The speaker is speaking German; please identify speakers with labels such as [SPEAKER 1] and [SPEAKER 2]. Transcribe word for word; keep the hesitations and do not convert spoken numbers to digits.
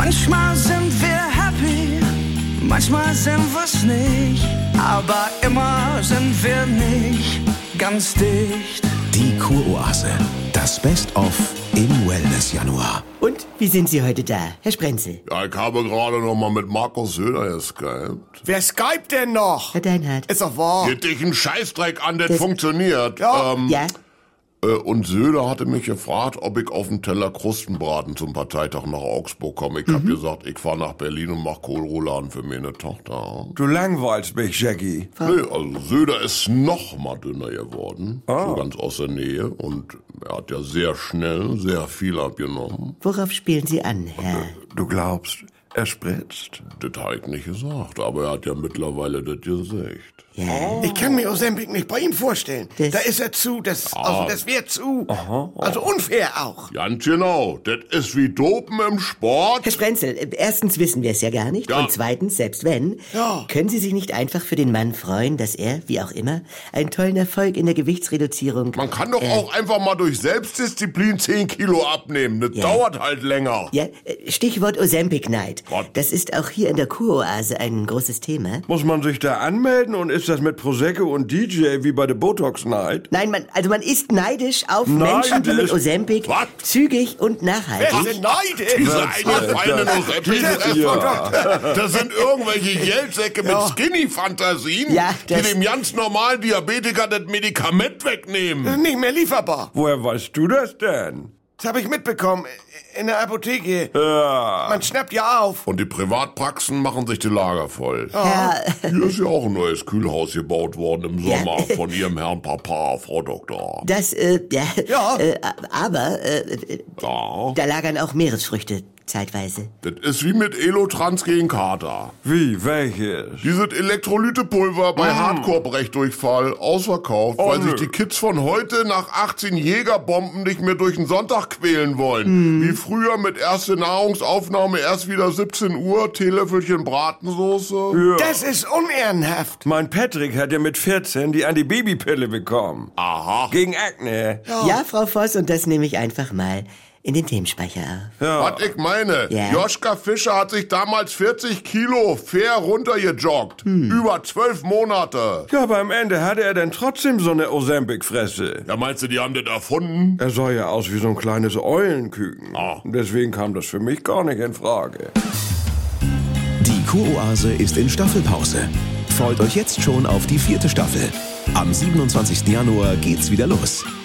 [SPEAKER 1] Manchmal sind wir happy, manchmal sind wir's nicht, aber immer sind wir nicht ganz dicht.
[SPEAKER 2] Die Kuroase, das Best-of im Wellness-Januar.
[SPEAKER 3] Und wie sind Sie heute da, Herr Sprenzel?
[SPEAKER 4] Ja, ich habe gerade noch mal mit Markus Söder geskypt.
[SPEAKER 5] Wer skypt denn noch?
[SPEAKER 3] Herr Deinhardt.
[SPEAKER 5] Ist doch wahr.
[SPEAKER 4] Geht dich einen Scheißdreck an, das,
[SPEAKER 3] Das-
[SPEAKER 4] funktioniert.
[SPEAKER 5] Ja.
[SPEAKER 4] Ähm,
[SPEAKER 3] Ja?
[SPEAKER 4] äh, und Söder hatte mich gefragt, ob ich auf den Teller Krustenbraten zum Parteitag nach Augsburg komme. Ich hab gesagt, ich fahr nach Berlin und mach Kohlrouladen für meine Tochter.
[SPEAKER 6] Du langweilst mich, Jackie.
[SPEAKER 4] Nee, also Söder ist noch mal dünner geworden. So ganz aus der Nähe. Und er hat ja sehr schnell sehr viel abgenommen.
[SPEAKER 3] Worauf spielen Sie an, Herr?
[SPEAKER 6] Du glaubst, er spritzt?
[SPEAKER 4] Das habe ich nicht gesagt, aber er hat ja mittlerweile das Gesicht.
[SPEAKER 3] Ja.
[SPEAKER 5] Ich kann mir Ozempic nicht bei ihm vorstellen.
[SPEAKER 3] Das-
[SPEAKER 5] Da ist er zu, das, also das wird zu. Also unfair auch.
[SPEAKER 4] Ganz genau, das ist wie Dopen im Sport.
[SPEAKER 3] Herr Sprenzel, äh, erstens wissen wir es ja gar nicht.
[SPEAKER 4] Ja.
[SPEAKER 3] Und zweitens, selbst wenn,
[SPEAKER 5] Ja.
[SPEAKER 3] können Sie sich nicht einfach für den Mann freuen, dass er, wie auch immer, einen tollen Erfolg in der Gewichtsreduzierung...
[SPEAKER 4] Man kann doch
[SPEAKER 3] äh,
[SPEAKER 4] auch einfach mal durch Selbstdisziplin zehn Kilo abnehmen. Das
[SPEAKER 3] Ja.
[SPEAKER 4] dauert halt länger.
[SPEAKER 3] Ja, äh, Stichwort Ozempic-Neid.
[SPEAKER 4] Was?
[SPEAKER 3] Das ist auch hier in der Kuroase ein großes Thema.
[SPEAKER 6] Muss man sich da anmelden und ist das mit Prosecco und D J wie bei der Botox Night?
[SPEAKER 3] Nein, man, also man ist neidisch auf
[SPEAKER 6] Neidisch?
[SPEAKER 3] Menschen, die mit Ozempic
[SPEAKER 4] Was?
[SPEAKER 3] zügig und
[SPEAKER 5] Wer
[SPEAKER 3] nachhaltig...
[SPEAKER 5] sind neidisch?
[SPEAKER 4] Diese eingefallenen Ozempic-Esser. Das sind irgendwelche Geldsäcke mit Skinny-Fantasien,
[SPEAKER 3] Ja,
[SPEAKER 4] die
[SPEAKER 3] das-
[SPEAKER 4] dem ganz normalen Diabetiker das Medikament wegnehmen.
[SPEAKER 5] Nicht mehr lieferbar.
[SPEAKER 6] Woher weißt du das denn?
[SPEAKER 5] Das habe ich mitbekommen. In der Apotheke.
[SPEAKER 6] Ja.
[SPEAKER 5] Man schnappt ja auf.
[SPEAKER 4] Und die Privatpraxen machen sich die Lager voll.
[SPEAKER 3] Ja,
[SPEAKER 4] Hier ist ja auch ein neues Kühlhaus gebaut worden im
[SPEAKER 3] Ja.
[SPEAKER 4] Sommer von ihrem Herrn Papa, Frau Doktor.
[SPEAKER 3] das, äh, ja,
[SPEAKER 5] Ja.
[SPEAKER 3] Äh, aber, äh, äh,
[SPEAKER 4] Ja,
[SPEAKER 3] da lagern auch Meeresfrüchte zeitweise.
[SPEAKER 4] das ist wie mit Elotrans gegen Kater.
[SPEAKER 6] Wie, welches?
[SPEAKER 4] Dieses Elektrolytepulver bei Hardcore-Brechdurchfall ausverkauft, weil
[SPEAKER 6] Oh,
[SPEAKER 4] sich
[SPEAKER 6] nö.
[SPEAKER 4] die Kids von heute nach achtzehn Jägerbomben nicht mehr durch den Sonntag quälen wollen. Wie früher mit erste Nahrungsaufnahme erst wieder siebzehn Uhr, Teelöffelchen Bratensoße.
[SPEAKER 5] Das ist unehrenhaft.
[SPEAKER 6] Mein Patrick hat ja mit vierzehn die Antibabypille bekommen.
[SPEAKER 4] Aha.
[SPEAKER 6] Gegen Akne.
[SPEAKER 3] Ja, Frau Voss, und das nehme ich einfach mal in den Themenspeicher auf.
[SPEAKER 4] Was ich meine,
[SPEAKER 3] Ja.
[SPEAKER 4] Joschka Fischer hat sich damals vierzig Kilo fair runtergejoggt. Über zwölf Monate.
[SPEAKER 6] Ja, aber am Ende hatte er dann trotzdem so eine Ozempic-Fresse.
[SPEAKER 4] Ja, meinst du, die haben das erfunden?
[SPEAKER 6] Er sah ja aus wie so ein kleines Eulenküken.
[SPEAKER 4] Ah.
[SPEAKER 6] Deswegen kam das für mich gar nicht in Frage.
[SPEAKER 2] Die Kuroase ist in Staffelpause. Freut euch jetzt schon auf die vierte Staffel. Am siebenundzwanzigsten Januar geht's wieder los.